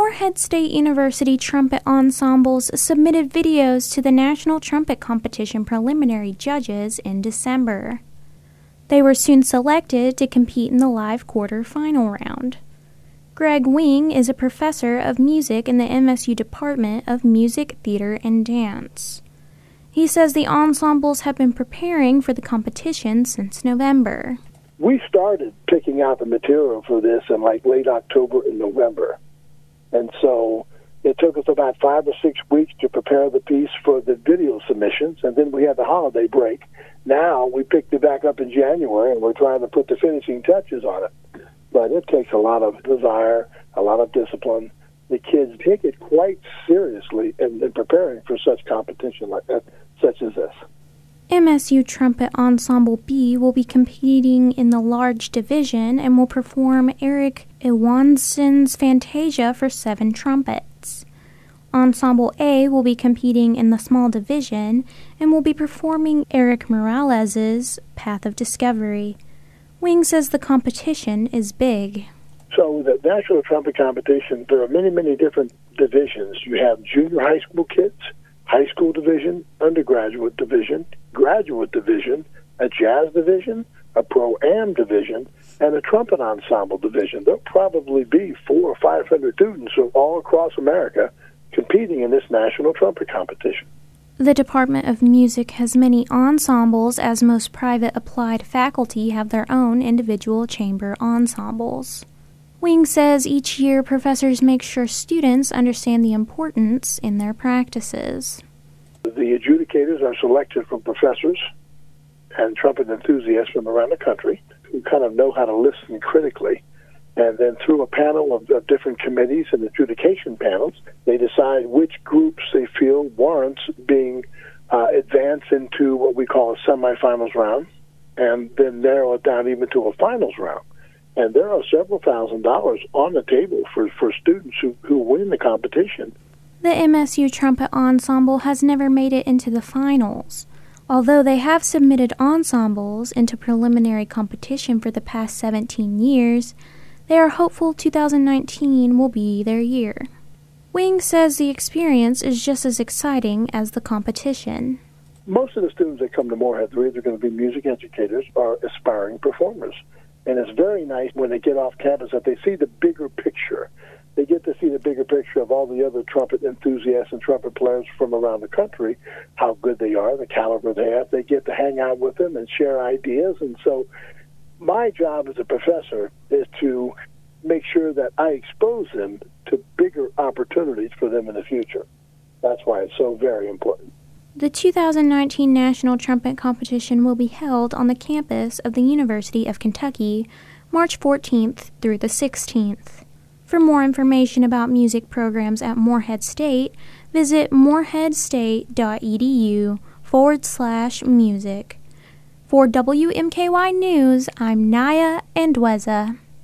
Morehead State University trumpet ensembles submitted videos to the National Trumpet Competition preliminary judges in December. They were soon selected to compete in the live quarter-final round. Greg Wing is a professor of music in the MSU Department of Music, Theater, and Dance. He says the ensembles have been preparing for the competition since November. We started picking out the material for this in late October and November. And so it took us about 5 or 6 weeks to prepare the piece for the video submissions, and then we had the holiday break. Now we picked it back up in January, and we're trying to put the finishing touches on it. But it takes a lot of desire, a lot of discipline. The kids take it quite seriously in preparing for such competition like that, such as this. MSU Trumpet Ensemble B will be competing in the large division and will perform Eric Ewanson's Fantasia for 7 trumpets. Ensemble A will be competing in the small division and will be performing Eric Morales's Path of Discovery. Wing says the competition is big. So the National Trumpet Competition, there are many, many different divisions. You have junior high school kids, high school division, undergraduate division, graduate division, a jazz division, a pro-am division, and a trumpet ensemble division. There'll probably be 400 or 500 students from all across America competing in this national trumpet competition. The Department of Music has many ensembles, as most private applied faculty have their own individual chamber ensembles. Wing says each year professors make sure students understand the importance in their practices. The adjudicators are selected from professors and trumpet enthusiasts from around the country who kind of know how to listen critically. And then through a panel of different committees and adjudication panels, they decide which groups they feel warrants being advanced into what we call a semifinals round, and then narrow it down even to a finals round. And there are several $1,000s on the table for students who win the competition. The MSU Trumpet Ensemble has never made it into the finals. Although they have submitted ensembles into preliminary competition for the past 17 years, they are hopeful 2019 will be their year. Wing says the experience is just as exciting as the competition. Most of the students that come to Morehead are either going to be music educators or aspiring performers. And it's very nice when they get off campus that they see the bigger picture. They get to see the bigger picture of all the other trumpet enthusiasts and trumpet players from around the country, how good they are, the caliber they have. They get to hang out with them and share ideas. And so my job as a professor is to make sure that I expose them to bigger opportunities for them in the future. That's why it's so very important. The 2019 National Trumpet Competition will be held on the campus of the University of Kentucky, March 14th through the 16th. For more information about music programs at Morehead State, visit moreheadstate.edu/music. For WMKY News, I'm Naya Andweza.